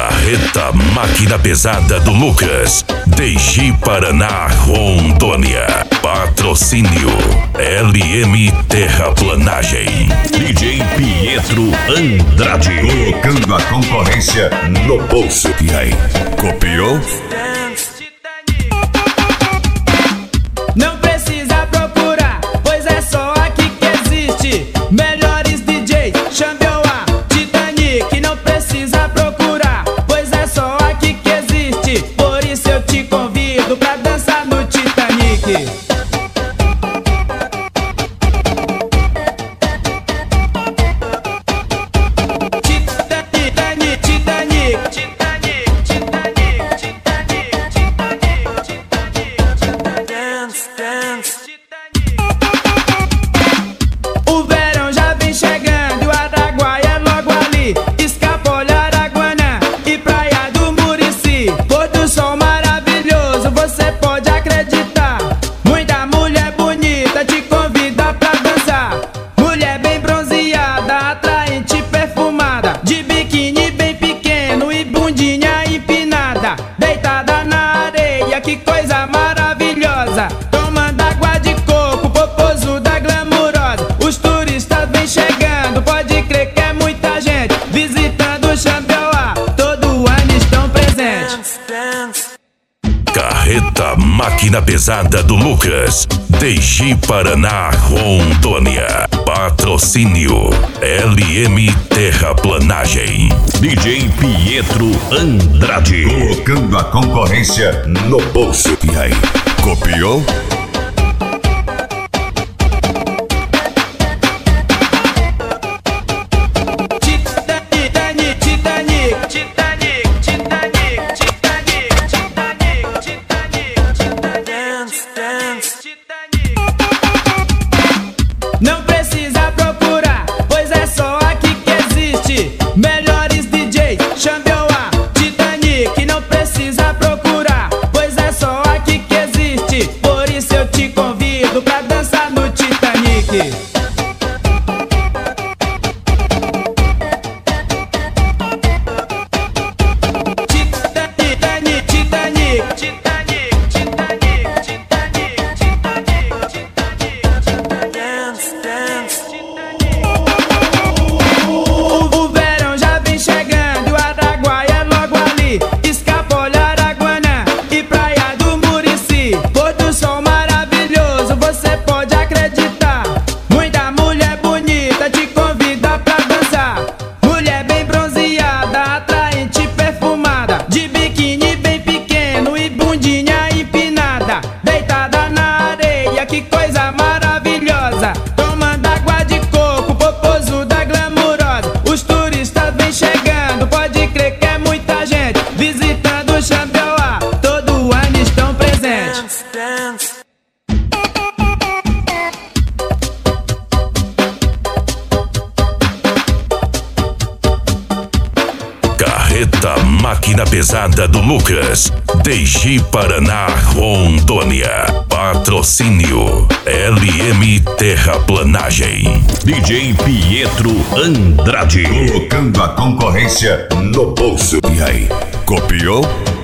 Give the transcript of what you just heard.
Carreta Máquina Pesada do Lucas, Deji, Paraná, Rondônia. Patrocínio LM Terraplanagem. DJ Pietro Andrade, colocando a concorrência no bolso. E aí, copiou? Não precisa procurar, pois é só aqui que existe. Melhores DJs, Xambioá, Titanic. Não precisa procurar, pois é só aqui que existe. Por isso eu te convido pra dançar no Titanic. O verão já vem chegando, o Araguaia é logo ali. Escapola, Araguanã e Praia do Murici. Pôr do sol maravilhoso, você pode acreditar. Muita mulher bonita te convida pra dançar. Mulher bem bronzeada, atraente, perfumada, de biquíni bem pequeno e bundinha empinada. Deitada na areia, que coisa maravilhosa. Tomando água de coco, popozuda glamurosa. Os turistas vêm chegando, pode crer que é muita gente visitando o Xambioá, todo ano estão presentes. Carreta Máquina Pesada do Lucas, Deji, Paraná, Rondônia. Patrocínio LM Terraplanagem. DJ Pietro Andrade, Colocando a concorrência no bolso. E aí, copiou? Não precisa procurar, pois é só aqui que existe. Melhores DJs, Xambioá, Titanic. Não precisa procurar, pois é só aqui que existe. Por isso eu te convido pra dançar no Titanic. O verão já vem chegando, o Araguaia é logo ali. Escapola, Araguanã e Praia do Murici. Pôr do sol maravilhoso, você pode acreditar. Muita mulher bonita te convida pra dançar. Mulher bem bronzeada, atraente, perfumada, de biquíni bem pequeno e bundinha empinada. Deitada na areia, que coisa maravilhosa. Tomando água de coco, popozuda glamurosa. Os turistas vêm chegando, pode crer que é muita gente visitando o Xambioá, todo ano estão presentes. Carreta Máquina Pesada do Lucas, Deji, Paraná, Rondônia. Patrocínio LM Terraplanagem. DJ Pietro Andrade, Colocando a concorrência no bolso. E aí, copiou?